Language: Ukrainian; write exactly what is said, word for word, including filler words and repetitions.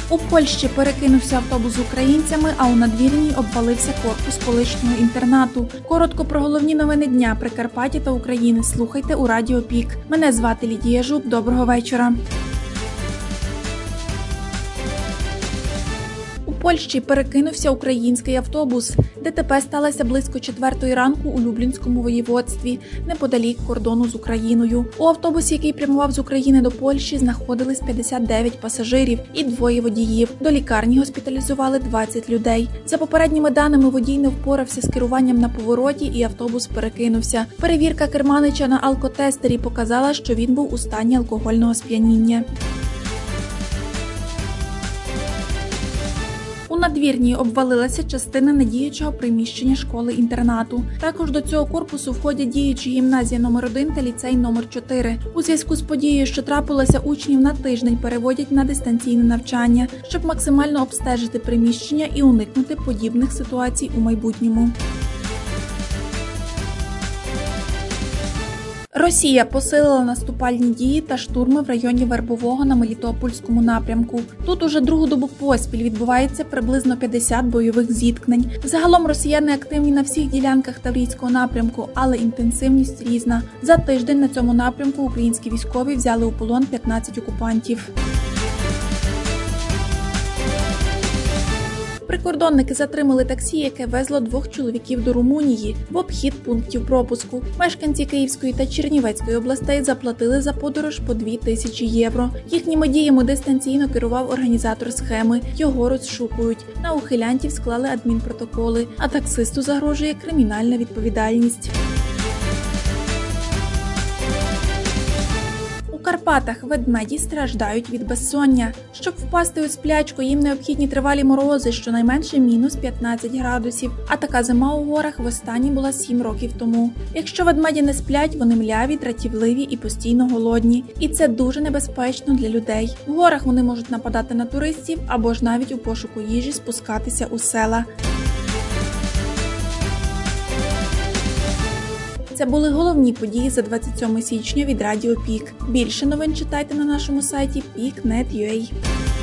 У Польщі перекинувся автобус з українцями, а у Надвірній обвалився корпус колишнього інтернату. Коротко про головні новини дня Прикарпаття та України слухайте у Радіо Пік. Мене звати Лідія Жук. Доброго вечора. У Польщі перекинувся український автобус. ДТП сталося близько четвертої ранку у Люблінському воєводстві, неподалік кордону з Україною. У автобусі, який прямував з України до Польщі, знаходились п'ятдесят дев'ять пасажирів і двоє водіїв. До лікарні госпіталізували двадцять людей. За попередніми даними, водій не впорався з керуванням на повороті і автобус перекинувся. Перевірка керманича на алкотестері показала, що він був у стані алкогольного сп'яніння. У Надвірній обвалилася частина недіючого приміщення школи-інтернату. Також до цього корпусу входять діючі гімназія номер один та ліцей номер чотири. У зв'язку з подією, що трапилося, учнів на тиждень переводять на дистанційне навчання, щоб максимально обстежити приміщення і уникнути подібних ситуацій у майбутньому. Росія посилила наступальні дії та штурми в районі Вербового на Мелітопольському напрямку. Тут уже другу добу поспіль відбувається приблизно п'ятдесят бойових зіткнень. Загалом росіяни активні на всіх ділянках Таврійського напрямку, але інтенсивність різна. За тиждень на цьому напрямку українські військові взяли у полон п'ятнадцять окупантів. Прикордонники затримали таксі, яке везло двох чоловіків до Румунії в обхід пунктів пропуску. Мешканці Київської та Чернівецької областей заплатили за подорож по дві тисячі євро. Їхніми діями дистанційно керував організатор схеми. Його розшукують. На ухилянтів склали адмінпротоколи, а таксисту загрожує кримінальна відповідальність. У Карпатах ведмеді страждають від безсоння. Щоб впасти у сплячку, їм необхідні тривалі морози, щонайменше мінус п'ятнадцять градусів. А така зима у горах востаннє була сім років тому. Якщо ведмеді не сплять, вони мляві, дратівливі і постійно голодні. І це дуже небезпечно для людей. В горах вони можуть нападати на туристів або ж навіть у пошуку їжі спускатися у села. Це були головні події за двадцять сьоме січня від Радіо Пік. Більше новин читайте на нашому сайті пік крапка нет крапка ю а.